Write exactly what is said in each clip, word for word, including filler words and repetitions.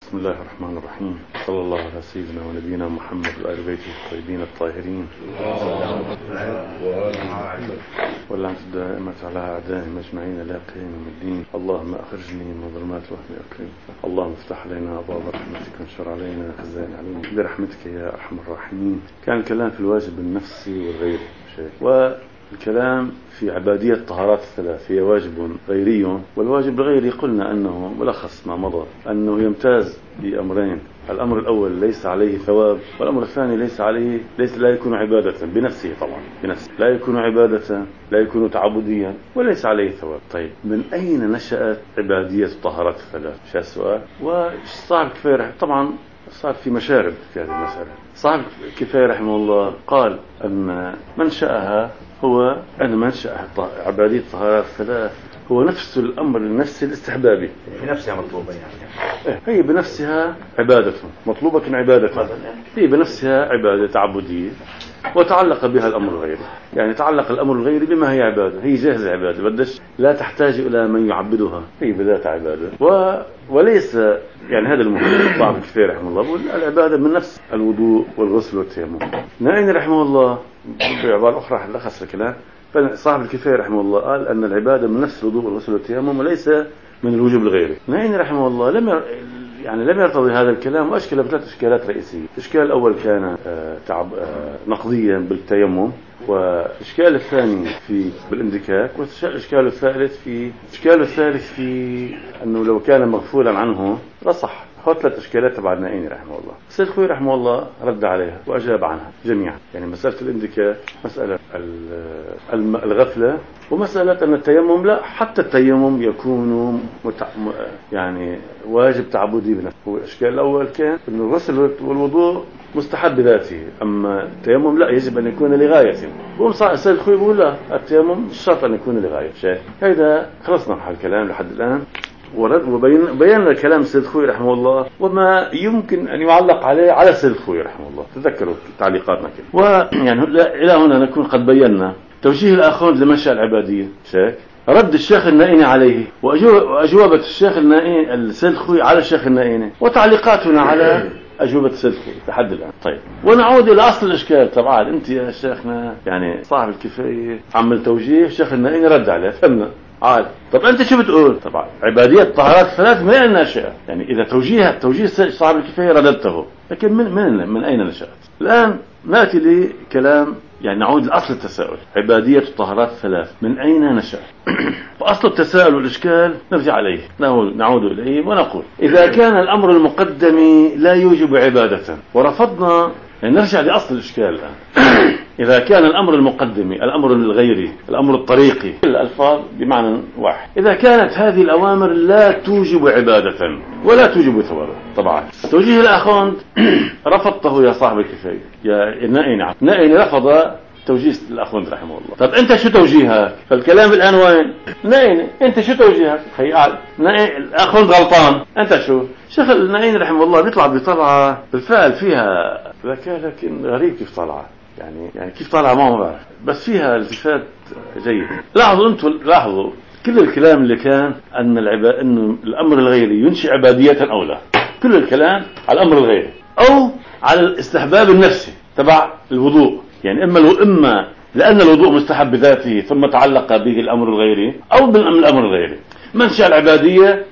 بسم الله الرحمن الرحيم. صلى الله على سيدنا ونبينا محمد وآل بيته الطيبين الطاهرين واللعنة الدائمة على أعدائهم أجمعين لا قيام من الدين. اللهم أخرجني من ظلمات الوهم أكرم. اللهم افتح علينا أبواب رحمتك وانشر علينا خزائن علومك برحمتك يا أرحم الراحمين. كان الكلام في الواجب النفسي والغيري شيء، والكلام في عبادية الطهارات الثلاث هي واجب غيري، والواجب الغيري قلنا أنه ملخص ما مضى أنه يمتاز بأمرين: الأمر الأول ليس عليه ثواب، والأمر الثاني ليس عليه ليس لا يكون عبادة بنفسه، طبعا بنفسه لا يكون عبادة، لا يكون تعبديا، وليس عليه ثواب. طيب من أين نشأت عبادية الطهارات الثلاث؟ شو السؤال. وصار كفاية طبعا صار في مشارب في هذه المسألة. صاحب كفاية رحمه الله قال أن منشأها هو أن منشأ عبادية الطهارات الثلاث هو نفس الأمر النفسي الاستحبابي، بنفسها مطلوبة يعني. هي بنفسها عبادة مطلوبة عبادة، هي بنفسها عبادة تعبدية وتعلق بها الأمر الغيري، يعني تعلق الأمر الغيري بما هي عبادة، هي جاهزة عبادة، بدش لا تحتاج إلى من يعبدها، هي بذات عبادة و... وليس يعني هذا المهم. صاحب الكفاية رحمه الله بقول العبادة من نفس الوضوء والغسل والتيمم. نائين رحمه الله بعبارة أخرى لخص الكلام، فصاحب الكفاية رحمه الله قال أن العبادة من نفس الوضوء والغسل والتيمم وليس من الوجوب الغيري. نائين رحمه الله لم ير... يعني لم يرتضي هذا الكلام، وأشكل بثلاث إشكالات رئيسية. الإشكال الأول كان آه تعب آه نقضيا بالتيمم، والإشكال الثاني في بالاندكاك، والإشكال الثالث في الإشكال الثالث في أنه لو كان مغفولا عنه لصح. هو ثلاث إشكالات تبع النائين رحمه الله. السيد خوي رحمه الله رد عليها وأجاب عنها جميعا، يعني مسألة الاندكاك، مسألة الغفلة، ومسألة أن التيمم لا، حتى التيمم يكون متع... يعني واجب تعبدي بنفسه. هو الإشكال الأول كان أن الغسل والوضوء مستحب بذاته، أما التيمم لا، يجب أن يكون لغاية. السيد خوي يقول لا، التيمم مش شرط أن يكون لغاية شيء. هذا خلصنا من هالكلام لحد الآن، ورد وبين بينا كلام السيد خوي رحمه الله وما يمكن أن يعلق عليه على السيد خوي رحمه الله. تذكروا تعليقاتنا كده، ويعني إلى هنا نكون قد بينا توجيه الآخوند لمنشأ العبادية. شاك رد الشيخ النائيني عليه، وأجوبة الشيخ النائيني السيد خوي على الشيخ النائيني، وتعليقاتنا على أجوبة السيد خوي لحد الآن. طيب ونعود إلى أصل الإشكال. طبعا أنت يا شيخنا يعني صاحب الكفاية عمل توجيه، الشيخ النائيني رد عليه، فهمنا عاد. طب أنت شو بتقول؟ طبعا عبادية الطهارات الثلاث من أين نشأت؟ يعني إذا توجيه توجيه صاحب الكفاية رددته، لكن من من من أين نشأت؟ الآن نأتي لكلام، يعني نعود لأصل التساؤل. عبادية الطهارات الثلاث من أين نشأت؟ فأصل التساؤل والإشكال نرجع عليه، نعود إليه ونقول إذا كان الأمر المقدم لا يوجب عبادة، ورفضنا يعني نرجع لأصل الإشكال الآن. إذا كان الأمر المقدم الأمر الغيري الأمر الطريقي، الألفاظ بمعنى واحد، إذا كانت هذه الأوامر لا توجب عبادة ولا توجب ثوابا، طبعا توجيه الأخوند رفضته يا صاحب الكفاية يا نائين. نائين رفض توجيه الأخوند رحمه الله. طب أنت شو توجيهك؟ فالكلام الآن وين؟ نائين أنت شو توجيهك؟ خيال نائين الأخوند غلطان، أنت شو؟ شيخ النائين رحمه الله بيطلع بطلعة بالفعل فيها ذكاء، لكن غريب كيف طلعة، يعني يعني كيف طالع ما بعرف، بس فيها التفات جيد. لاحظوا انتم لاحظوا كل الكلام اللي كان ان العبا انه الامر الغيري ينشئ عبادية او لا، كل الكلام على الامر الغيري او على الاستحباب النفسي تبع الوضوء، يعني اما لو اما لان الوضوء مستحب بذاته ثم تعلق به الامر الغيري، او بالامر الغيري. منشأ العبادية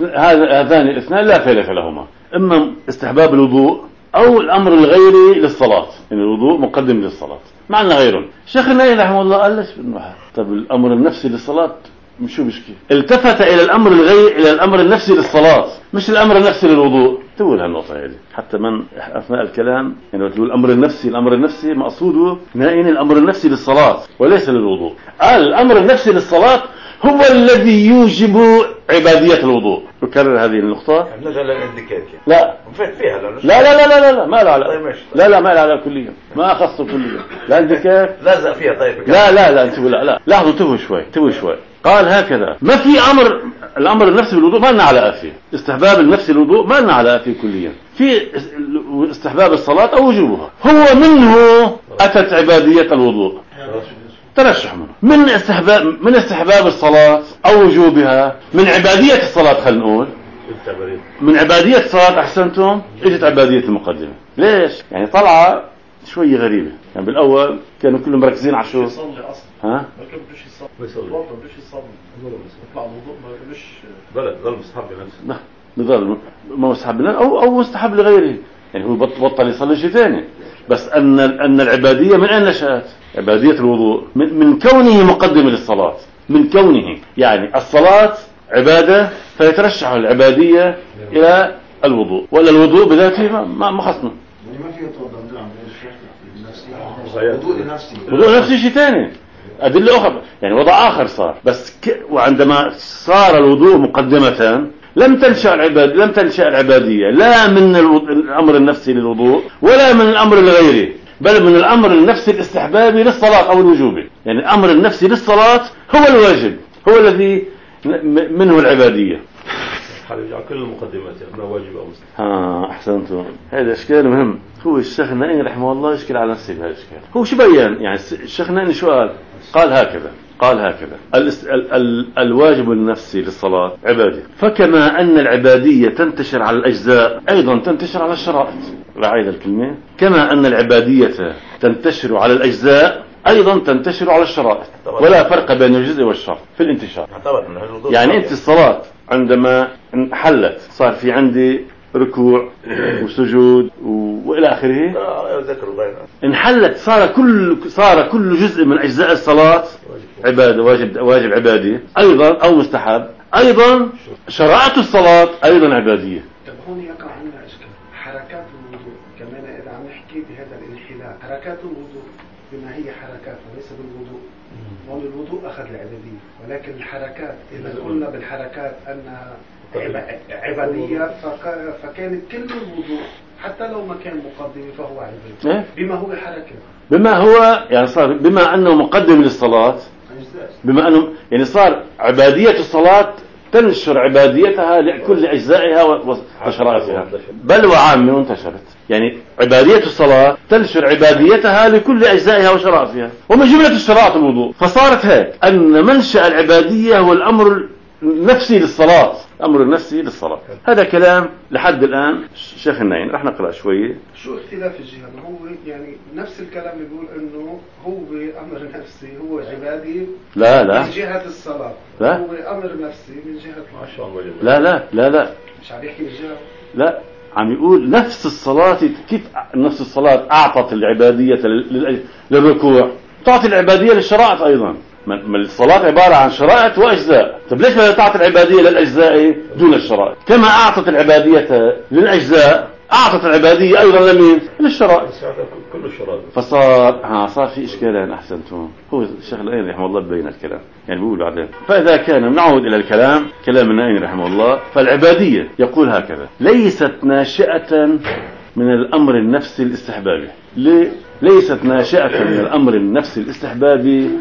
هذان الاثنان لا خلاف لهما، اما استحباب الوضوء أو الأمر الغيري للصلاة، يعني الوضوء مقدم للصلاة معنى غيرهم. الشيخ النائي رحمه الله قال ليش بالمحا؟ طب الأمر النفسي للصلاة مش شو مشكلة؟ التفت إلى الأمر الغيري إلى الأمر النفسي للصلاة، مش الأمر النفسي للوضوء. تقول هالنقطة هذه حتى من أثناء الكلام، يعني تقول الأمر النفسي الأمر النفسي مقصوده نائين الأمر النفسي للصلاة وليس للوضوء. قال الأمر النفسي للصلاة هو الذي يوجب عبادية الوضوء. بكرر هذه النقطة. نرجع للاندكاك. لا. فات فيها لا لا لا لا لا لا ما له علاقة. طيب لا لا ما له علاقة كليا. ما أخصه كليا. لا اندكاك. لازق فيها. طيب. لا لا لا انتبهوا لا لا. لاحظوا انتبهوا شوي انتبهوا شوي. قال هكذا ما في أمر الأمر النفسي بالوضوء ما لنا علاقة فيه. استحباب النفسي للوضوء ما لنا علاقة فيه كليا. في استحباب الصلاة أو وجوبها. هو منه أتت عبادية الوضوء. ترشح منه من استحباب من استحباب الصلاة أو وجوبها، من عبادية الصلاة خلينا نقول من عبادية الصلاة أحسنتم اجت عبادية المقدمة. ليش؟ يعني طلعة شوية غريبة. يعني بالأول كانوا كلهم مركزين على شو؟ يصلي أصلا. ها؟ ما كان بدوش يصلي. يصلي. ما بدوش يصلي. يطلع الوضوء ما بدوش. بلد ظل مستحب لنفسه. لا بضل ما مستحب لنفسه أو أو مستحب لغيره. يعني هو بطل يصلي شيء ثاني. بس أن أن العبادية من أين نشأت؟ عبادية الوضوء من, من كونه مقدمة للصلاة. من كونه يعني الصلاة عبادة فيترشح العبادية إلى الوضوء ولا الوضوء بذاته ما ما خصنا. ما في يتوضا وضوء نفسي وضوء نفسي شيء ثاني أدلة أخرى يعني وضع آخر صار بس ك... وعندما صار الوضوء مقدمة لم تنشأ العباد لم تنشأ العبادية لا من الأمر النفسي للوضوء ولا من الأمر الغيري بل من الأمر النفسي الاستحبابي للصلاة أو الوجوبي. يعني الأمر النفسي للصلاة هو الواجب هو الذي منه العبادية. يجعل كل المقدمات ما واجب أو مستحب. ها أحسنتم. هذا إشكال مهم. هو الشيخ النائي رحمه الله يشكل على نفسه بهذا الإشكال. هو شو بيان يعني الشيخ النائي شو قال؟ قال هكذا قال هكذا ال ال ال الواجب النفسي للصلاة عبادة فكما أن العبادية تنتشر على الأجزاء أيضا تنتشر على الشرائط. رعاية الكلمة كما أن العبادية تنتشر على الأجزاء أيضا تنتشر على الشرائط ولا فرق بين الجزء والشرط في الانتشار. يعني أنت الصلاة عندما انحلت صار في عندي ركوع وسجود وإلى آخره انحلت صار كل صار كل جزء من أجزاء الصلاة عبادة واجب واجب عبادي أيضا أو مستحب أيضا شرائط الصلاة أيضا عبادية. طب هون يقع عندنا إشكال حركات الوضوء كمان إذا عم نحكي بهذا الانحلال حركات الوضوء بما هي حركات وليس بالوضوء. هون الوضوء أخذ العبادية ولكن الحركات إذا قلنا بالحركات أنها عبادية فكانت كل الوضوء حتى لو ما كان مقدم فهو عبادة بما هو حركة بما هو يعني صار بما أنه مقدم للصلاة بما أنه يعني صار عبادية الصلاة تنشر عباديتها لكل أجزائها وشرائطها بل وعامة وانتشرت. يعني عبادية الصلاة تنشر عباديتها لكل أجزائها وشرائطها ومن جملة الشرائط الوضوء. فصارت هيك أن منشأ العبادية هو الأمر النفسي للصلاة الأمر النفسي للصلاة. هذا كلام لحد الآن شيخ الناين رح نقرأ شوية. شو اختلاف الجهة؟ هو يعني نفس الكلام يقول إنه هو أمر نفسي هو عبادي لا لا من جهة الصلاة لا هو أمر نفسي من جهة ما شاء الله لا لا لا لا مش عم يحكي الجهة لا عم يقول نفس الصلاة كيف نفس الصلاة أعطت العبادية للركوع تعطي العبادية للشرائط أيضا. ما الصلاة عبارة عن شرائط وأجزاء. طب ليش ما تعطي العبادية للأجزاء دون الشرائط؟ كما أعطت العبادية للأجزاء أعطت العبادية أيضا لمين؟ للشرائط كل الشرائط. فصار ها صار في إشكالين. أحسنتم. هو الشيخ النائي رحمه الله بين الكلام يعني بيقول بعدين فإذا كان نعود إلى الكلام كلام النائي رحمه الله فالعبادية يقول هكذا ليست ناشئة من الأمر النفسي الاستحبابي. ليه؟ ليست ناشئة من الأمر النفسي الاستحبابي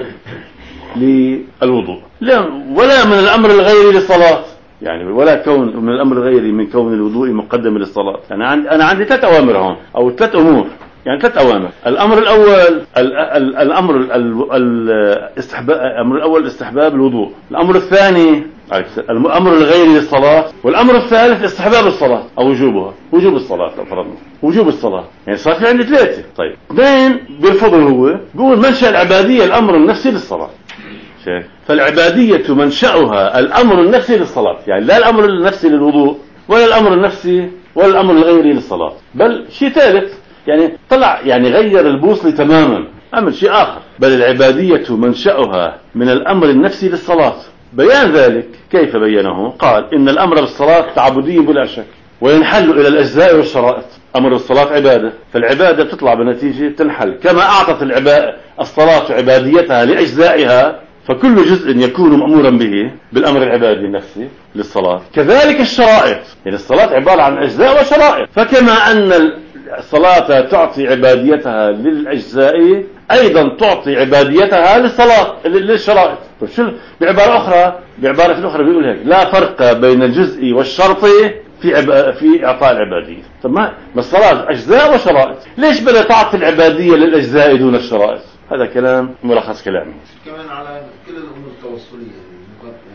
للوضوء لا ولا من الأمر الغيري للصلاة. يعني ولا كون من الأمر الغيري من كون الوضوء مقدم للصلاة. يعني عندي أنا عندي ثلاث أوامر هون أو ثلاث أمور يعني ثلاث أوامر. الأمر الأول الأمر الاستحباب الأمر الأول استحباب الوضوء. الأمر الثاني الأمر الغيري للصلاة والأمر الثالث استحباب الصلاة أو وجوبها وجوب الصلاة لو فرضنا وجوب الصلاة. يعني صار في عندي ثلاثة. طيب اثنين بيرفضوا هو بيقول منشأ العبادية الأمر النفسي للصلاة. شايف فالعبادية منشأها الأمر النفسي للصلاة. يعني لا الأمر النفسي للوضوء ولا الأمر النفسي ولا الأمر الغيري للصلاة بل شيء ثالث. يعني طلع يعني غير البوصلة تماما عمل شيء آخر. بل العبادية منشأها من الأمر النفسي للصلاة. بيان ذلك كيف بينه؟ قال إن الأمر بالصلاة تعبدي بلا شك وينحل إلى الأجزاء والشرائط. أمر الصلاة عبادة فالعبادة تطلع بنتيجة تنحل كما أعطت العبادة الصلاة عباديتها لأجزائها فكل جزء يكون مأمورا به بالأمر العبادي النفسي للصلاة كذلك الشرائط. يعني الصلاة عبارة عن أجزاء وشرائط فكما أن الصلاة تعطي عباديتها للأجزاء أيضا تعطي عباديتها للصلاة للشرائط. بعبارة أخرى بعبارة أخرى بيقول هيك لا فرق بين الجزء والشرط في عب... في إعطاء العبادية. طب ما الصلاة أجزاء وشرائط ليش بدها تعطي العبادية للأجزاء دون الشرائط؟ هذا كلام ملخص كلامي. كمان على كل الأمور التوصلية يعني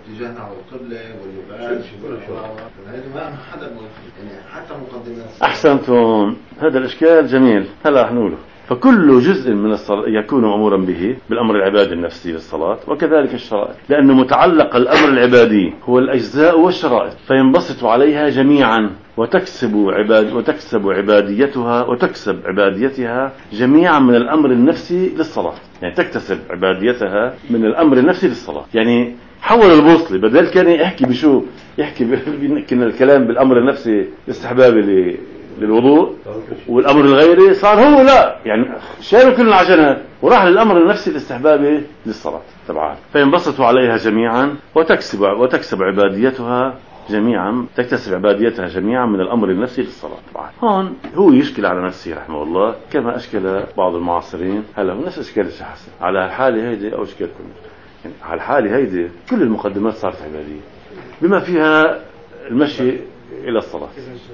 اتجاه نحو القبلة واللباس هذا ما حدا يعني حتى مقدمات. أحسنتم، هذا الإشكال جميل، هلا رح نقوله. فكل جزء من الصلاة يكون مأمورا به بالأمر العبادي النفسي للصلاة، وكذلك الشرائط، لأنه متعلق الأمر العبادي هو الأجزاء والشرائط، فينبسط عليها جميعا وتكسب عباد وتكسب عباديتها وتكسب عباديتها جميعا من الأمر النفسي للصلاة. يعني تكتسب عباديتها من الأمر النفسي للصلاة. يعني حول البوصلة، بدل كان يحكي بشو يحكي كنا الكلام بالأمر النفسي الاستحبابي للوضوء والأمر الغيري، صار هو لا يعني شالوا كل العجنات وراح للأمر النفسي الاستحبابي للصلاة طبعا. فينبسط عليها جميعا وتكسب وتكسب عباديتها جميعا تكتسب عباديتها جميعا من الأمر النفسي للصلاة طبعا. هون هو يشكل على نفسه رحمه الله كما أشكل بعض المعاصرين. هلا هو نفس إشكال الشيخ حسن على الحالة هيدي أو إشكالكم يعني على الحالة هيدي كل المقدمات صارت عبادية بما فيها المشي إلى الصلاة.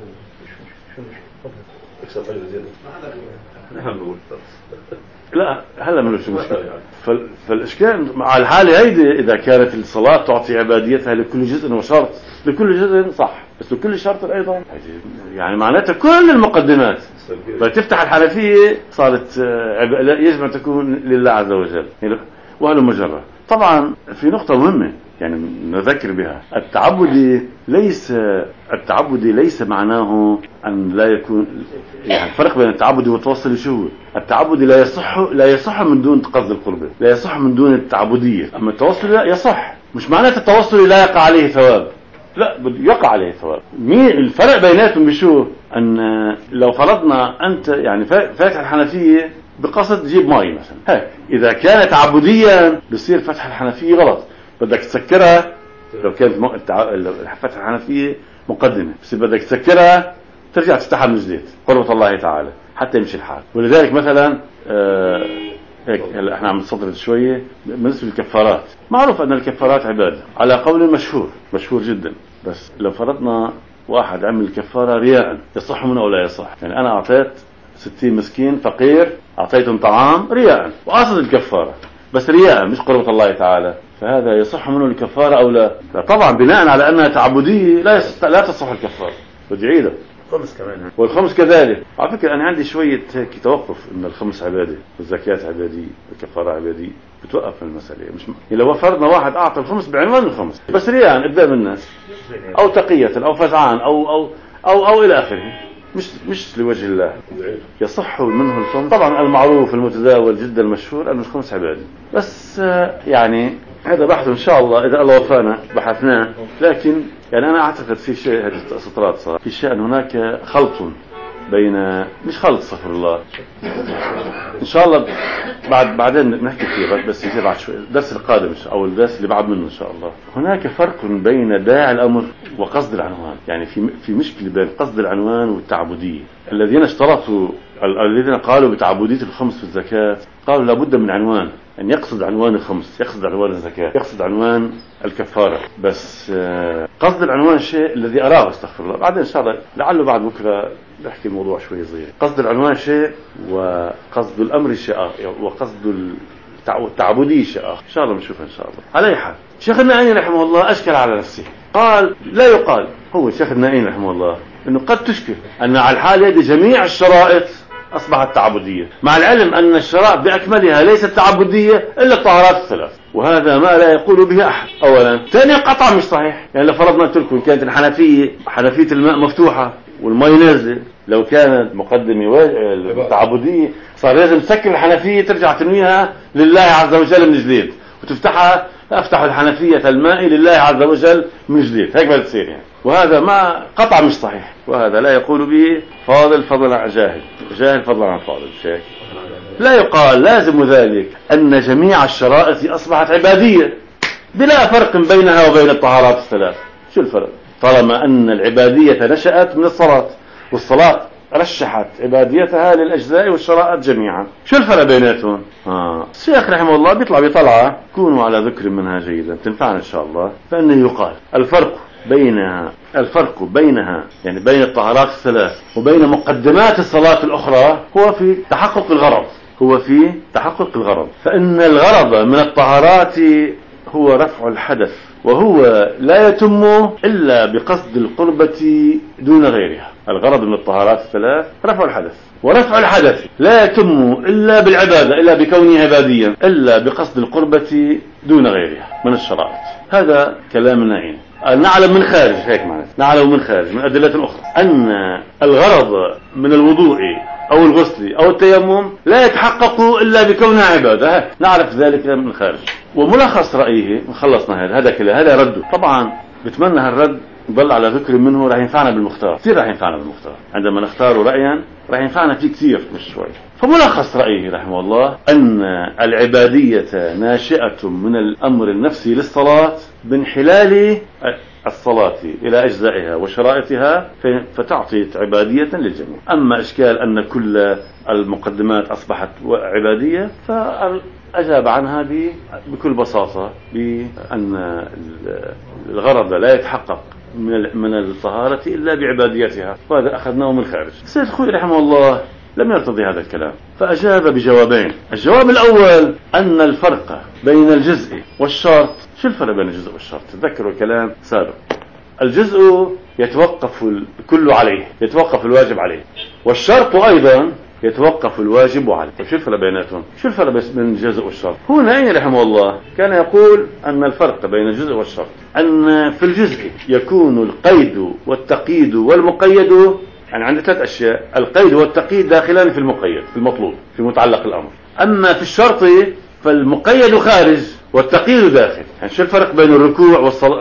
لا هلا ما شو مشكلة. فالإشكال على الحالة هيدي إذا كانت الصلاة تعطي عباديتها لكل جزء وشرط، لكل جزء صح، بس لكل شرط أيضا يعني معناتها كل المقدمات فتفتح الحنفية صارت يجب أن تكون لله عز وجل. وهذا مجرد. طبعا في نقطة مهمة يعني نذكر بها، التعبدي ليس التعبدي ليس معناه أن لا يكون يعني الفرق بين التعبدي والتوصل شو هو؟ التعبدي لا يصح لا يصح من دون قصد القربة، لا يصح من دون التعبدية. أما التوصل لا يصح، مش معناته التوصل لا يقع عليه ثواب، لا يقع عليه ثواب. مين الفرق بيناتهم بشو؟ أن لو فرضنا أنت يعني فاتح الحنفية بقصد تجيب ماء مثلا هيك، إذا كانت تعبديا بصير فتح الحنفية غلط، بدك تسكرها. لو كانت فتح الحنفية مقدمة بس بدك تسكرها ترجع تفتحها من جديد قربة الله تعالى حتى يمشي الحال. ولذلك مثلا آه هيك هلا احنا عم نصدر شوية بالنسبة للكفارات. معروف أن الكفارات عبادة على قول مشهور مشهور جدا، بس لو فرضنا واحد عمل الكفارة رياء يصح منه أو لا يصح. يعني أنا أعطيت ستين مسكين فقير أعطيتهم طعام رياء وأصل الكفارة بس رياء مش قربة الله تعالى، فهذا يصح منه الكفارة أو لا؟ طبعا بناء على أنها تعبدية لا لا تصح الكفارة. بدي عيدها الخمس كمان. والخمس كذلك. على فكرة أنا عندي شوية هيك توقف إن الخمس عبادة والزكاة عبادية والكفارة عبادية، بتوقف المسألة. مش م... لو فرضنا واحد أعطى الخمس بعنوان الخمس بس رياء قدام الناس أو تقية أو فزعان أو أو أو أو إلى آخره، مش مش لوجه الله، يصح منه الخمس. طبعا المعروف المتداول جدا المشهور أن الخمس عبادة، بس يعني هذا بحث إن شاء الله إذا الله وفانا بحثناه. لكن يعني أنا أعتقد في شيء هذه السطرات صار في شيء أن هناك خلط بين مش خلط صفر الله إن شاء الله بعد بعدين نحكي فيه بس يصير بعد شوي الدرس القادم أو الدرس اللي بعد منه إن شاء الله. هناك فرق بين داعي الأمر وقصد العنوان. يعني في في مشكلة بين قصد العنوان والتعبدية. الذين اشترطوا الذين قالوا بتعبدية الخمس في الزكاة قالوا لابد من عنوان، أن يقصد عنوان الخمس، يقصد عنوان الزكاة، يقصد عنوان الكفارة. بس قصد العنوان شيء الذي أراه استغفر الله بعدين إن شاء الله لعله بعد بكرة نحكي الموضوع شوي صغير. قصد العنوان شيء وقصد الأمر شيء وقصد التعبدية شيء آخر. إن شاء الله بنشوفها إن شاء الله. على أي حال شيخ النائين رحمه الله أشكل على نفسه، قال لا يقال هو شيخ النائين رحمه الله إنه قد تشكل أن على الحال هذه جميع الشرائط أصبحت تعبدية، مع العلم أن الشرائط بأكملها ليست تعبدية إلا الطهارات الثلاث، وهذا ما لا يقول به أحد. أولا ثانيا قطع مش صحيح. يعني لو فرضنا قلت لكم كانت الحنفية حنفية الماء مفتوحة والماء نازل، لو كانت مقدمة تعبدية صار لازم تسكر الحنفية ترجع تنويها لله عز وجل من جديد وتفتحها أفتح الحنفية الماء لله عز وجل من جديد، هيك بدها تصير يعني. وهذا ما قطع مش صحيح، وهذا لا يقول به فاضل فضلا عن جاهل، جاهل فضلا عن فاضل. شيء لا يقال لازم ذلك أن جميع الشرائط أصبحت عبادية بلا فرق بينها وبين الطهارات الثلاث. شو الفرق؟ طالما أن العبادية نشأت من الصلاة والصلاة رشحت عباديتها للأجزاء والشرائط جميعا، شو الفرق بيناتهم؟ آه. الشيخ رحمه الله بيطلع بطلعة كونوا على ذكر منها جيدا تنفعنا إن شاء الله. فإنه يقال الفرق بينها الفرق بينها يعني بين الطهارات الثلاث وبين مقدمات الصلاة الأخرى هو في تحقق الغرض هو في تحقق الغرض. فإن الغرض من الطهارات هو رفع الحدث وهو لا يتم إلا بقصد القربة دون غيرها. الغرض من الطهارات الثلاث رفع الحدث، ورفع الحدث لا يتم إلا بالعبادة، إلا بكونه عباديا، إلا بقصد القربة دون غيرها من الشرائط. هذا كلامنا إيه؟ نعلم من خارج، هيك معناه نعلم من خارج من أدلة أخرى أن الغرض من الوضوء أو الغسل أو التيمم لا يتحقق إلا بكونها عبادة، نعرف ذلك من خارج. وملخص رأيه، خلصنا هذا هذا كله، هذا رده. طبعا بتمنى هالرد ضل على ذكر منه، راح ينفعنا بالمختار كثير، راح ينفعنا بالمختار عندما نختار رأيا، راح ينفعنا فيه كثير مش شوي. فملخص رأيه رحمه الله أن العبادية ناشئة من الأمر النفسي للصلاة بانحلال الصلاة إلى أجزائها وشرائطها، فتعطي عبادية للجميع. أما إشكال أن كل المقدمات أصبحت عبادية، فأجاب عنها بكل بساطة بأن الغرض لا يتحقق من الطهارة إلا بعباديتها، وهذا أخذناه من خارج. السيد الخوئي رحمه الله لم يرتضي هذا الكلام، فأجاب بجوابين. الجواب الأول أن الفرق بين الجزء والشرط. شو الفرق بين الجزء والشرط؟ تذكروا الكلام سابق. الجزء يتوقف الكل عليه، يتوقف الواجب عليه، والشرط أيضا يتوقف الواجب عليه. شو الفرق بيناتهم؟ شو الفرق بين الجزء والشرط؟ هنا رحمه الله كان يقول أن الفرق بين الجزء والشرط أن في الجزء يكون القيد والتقييد والمقيد، يعني عندي ثلاث أشياء: القيد والتقييد داخلان في المقيد في المطلوب في متعلق الأمر. أما في الشرط فالمقيد خارج والتقييد داخل. يعني شو الفرق بين الركوع والصلاة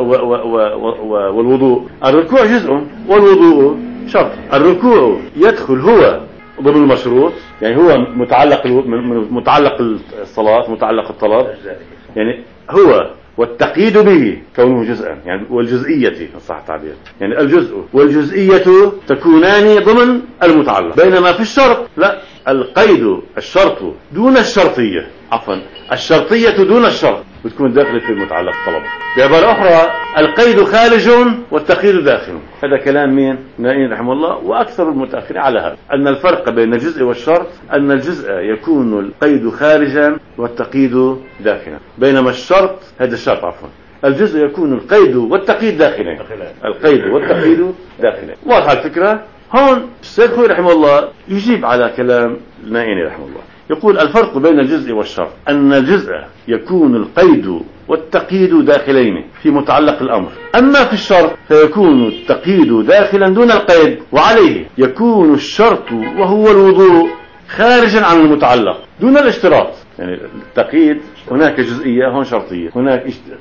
والوضوء؟ الركوع جزء والوضوء شرط. الركوع يدخل هو ضمن المشروط، يعني هو متعلق متعلق الصلاة، متعلق الطلب، يعني هو، والتقييد به كونه جزءا، يعني والجزئية صح التعبير، يعني الجزء والجزئية تكونان ضمن المتعلق. بينما في الشرط لا، القيد الشرط دون الشرطية، عفوا الشرطية دون الشرط بتكون داخل في المتعلق طلب. بعبارة أخرى القيد خارج والتقييد داخل. هذا كلام مين؟ نائين رحمه الله وأكثر المتأخرين على هذا، أن الفرق بين الجزء والشرط أن الجزء يكون القيد خارجا والتقييد داخلا، بينما الشرط هذا الشرط عفوا الجزء يكون القيد والتقييد داخلا، القيد والتقييد داخلا. واضحة الفكرة؟ هون السيد الخوئي رحمه الله يجيب على كلام نائين رحمه الله، يقول الفرق بين الجزء والشرط أن الجزء يكون القيد والتقييد داخلين في متعلق الأمر، أما في الشرط فيكون التقييد داخلا دون القيد، وعليه يكون الشرط وهو الوضوء خارجا عن المتعلق دون الاشتراط. يعني التقييد هناك جزئية، هون شرطية، هناك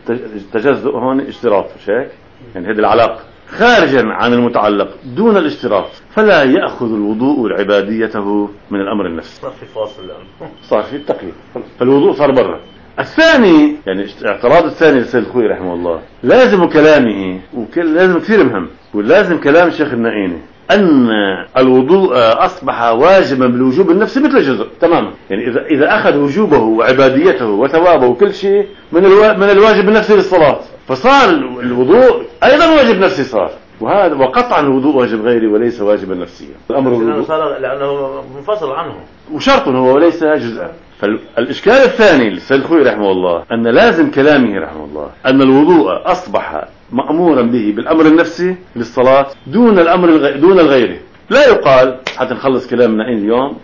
تجزؤ، هون اشتراط، مش هيك؟ يعني هذه العلاقة خارجا عن المتعلق دون الاشتراط، فلا يأخذ الوضوء عباديته من الأمر النفسي، صار في فاصل الآن، صار في التقييد، فالوضوء صار برا. الثاني، يعني اعتراض الثاني للسيد الخوئي رحمه الله، لازم كلامه ولازم كثير مهم، ولازم كلام الشيخ النائيني أن الوضوء أصبح واجبا بالوجوب النفسي مثل الجزء تماما. يعني إذا إذا أخذ وجوبه وعباديته وثوابه وكل شيء من الوا من الواجب النفسي للصلاة، فصار الوضوء أيضا واجب نفسي صار، وهذا وقطعا الوضوء واجب غيري وليس واجبا نفسيا. الأمر لأنه صار لأنه منفصل عنه وشرط هو وليس جزءا. فالإشكال الثاني للسيد الخوئي رحمه الله أن لازم كلامه رحمه الله أن الوضوء أصبح مأمورا به بالأمر النفسي للصلاة دون الأمر الغ... دون الغيره. لا يقال، حتى نخلص كلامنا اليوم،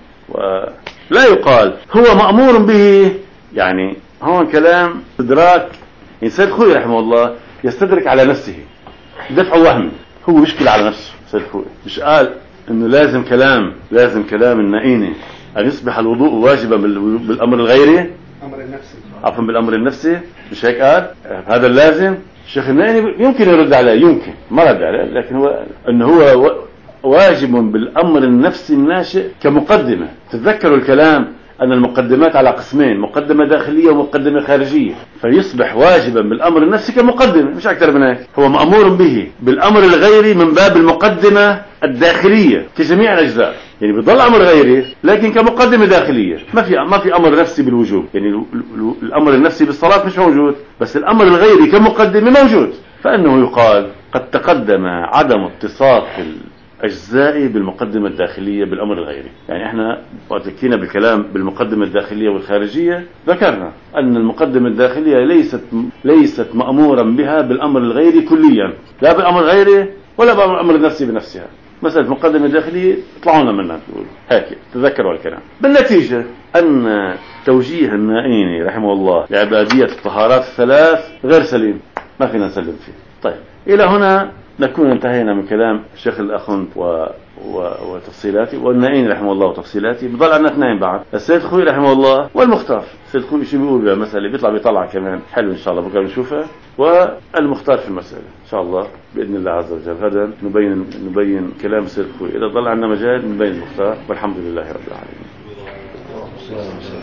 ولا يقال هو مأمور به، يعني هون كلام إدراك. السيد الخوئي رحمه الله يستدرك على نفسه دفع وهم، هو يشكل على نفسه. السيد الخوئي مش قال إنه لازم كلام لازم كلام النائيني أن يصبح الوضوء واجبا بالأمر الغيري، أمر النفسي، عفوا بالأمر النفسي، مش هيك قال؟ هذا اللازم. الشيخ النائيني يمكن يرد عليه، يمكن ما رد عليه، لكن هو أنه هو واجب بالأمر النفسي الناشئ كمقدمة. تتذكروا الكلام أن المقدمات على قسمين، مقدمة داخلية ومقدمة خارجية، فيصبح واجبا بالأمر النفسي كمقدمة، مش أكثر من هيك. هو مأمور به بالأمر الغيري من باب المقدمة الداخلية كجميع الأجزاء، يعني بيضل أمر غيري لكن كمقدمة داخلية. ما في ما في أمر نفسي بالوجوب، يعني الأمر النفسي بالصلاة مش موجود، بس الأمر الغيري كمقدمة موجود. فإنه يقال قد تقدم عدم اتصاف أجزائي بالمقدمة الداخلية بالأمر الغيري. يعني إحنا وقت حكينا بالكلام بالمقدمة الداخلية والخارجية ذكرنا أن المقدمة الداخلية ليست ليست مأمورا بها بالأمر الغيري كليا، لا بالأمر الغيري ولا بالأمر النفسي بنفسها. مسألة المقدمة الداخلية طلعونا منها تقول هيك تذكروا الكلام. بالنتيجة أن توجيه النائيني رحمه الله لعبادية الطهارات الثلاث غير سليم، ما فينا نسلم فيه. طيب إلى هنا نكون انتهينا من كلام الشيخ الأخوند و... و... وتفصيلاته، والنائيني رحمه الله وتفصيلاته. بضل عندنا اثنين بعد، السيد خوي رحمه الله والمختار. السيد خوي شو بيقول بالمسألة بيطلع بيطلع كمان حلو إن شاء الله بكره نشوفها، والمختار في المسألة إن شاء الله بإذن الله عز وجل. هذا نبين نبين كلام السيد خوي، إذا ضل عندنا مجال نبين المختار، والحمد لله رب العالمين.